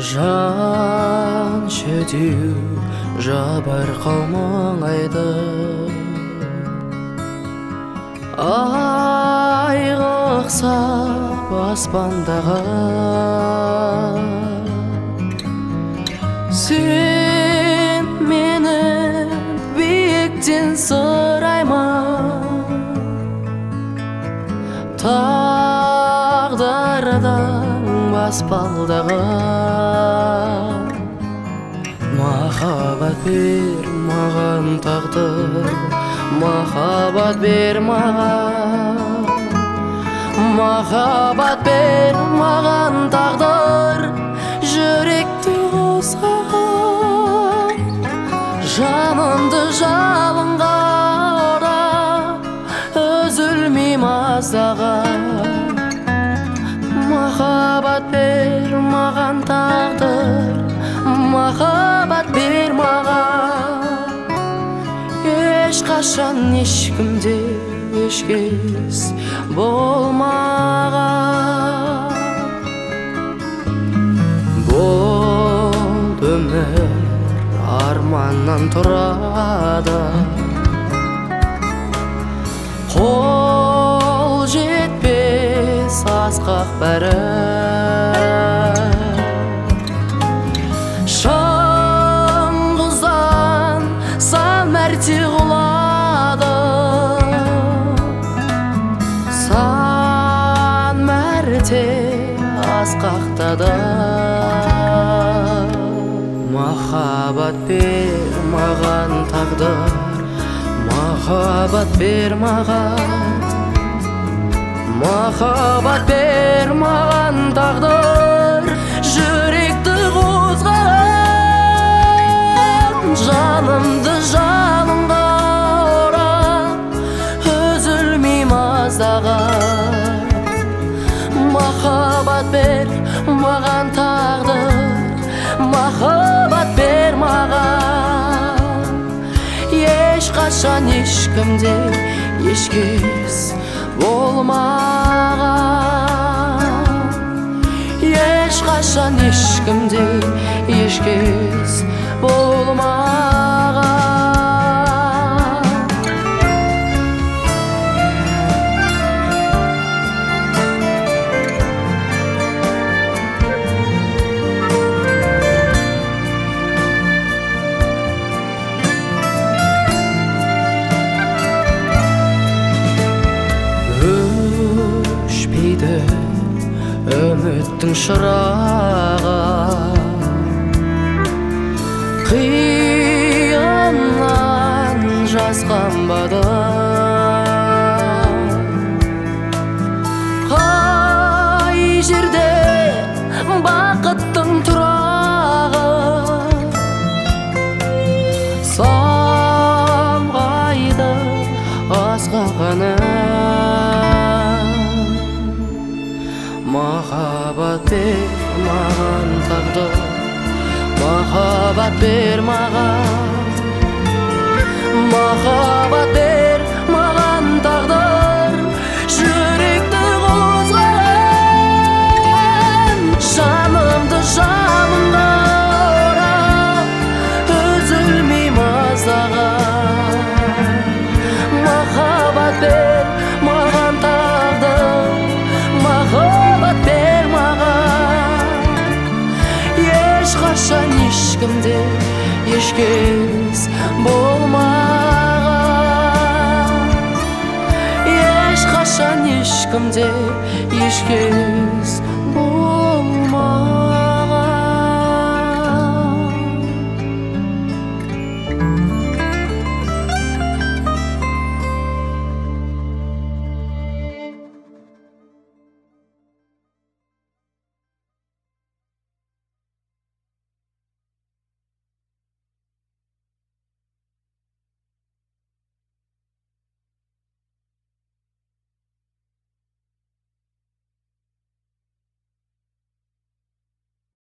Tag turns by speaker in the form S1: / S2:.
S1: жан шөтеу жабырқау маңайды айға ұқсап аспандағы сен мені биіктен сұрайма тағдырдың баспалдағы махаббат бер маған тағдыр махаббат бер маған махаббат бер маған тағдыр жүректі қозғаған жанымды жалынға орап үзілмей маздаған махаббат бер маған тағдыр махаббат бер маған ешқашан ешкімде ешкез болмаған бұл өмір арманнан тұрады қол жетпес асқақ бәрі шыңғыздан сан мәрте құлады сан мәрте асқақтады махаббат бер маған тағдыр махаббат бер маған махаббат бер маған тағдыр жүректі қозғаған жанымды жанымға орап үзілмей маздаған махаббат бер маған тағдыр махаббат бер маған ешқашан ешкімде ешкез болмаған ешқашан ешкімде ешкез болмаған өшпейді үміттің шырағы қияннан жасқанбады қай жерде бақыттың тұрағы самғайды асқағаны махаббат бер маған тағдыр махаббат бер маған махаббат бер маған тағдыр жүректі қозғаған жанымды жанымға орап үзілмей маздаған махаббат бер маған тағдыр махаббат бер маған ешқашан ешкімде ешкез болмаған ешқашан ешкімде ешкез болмаған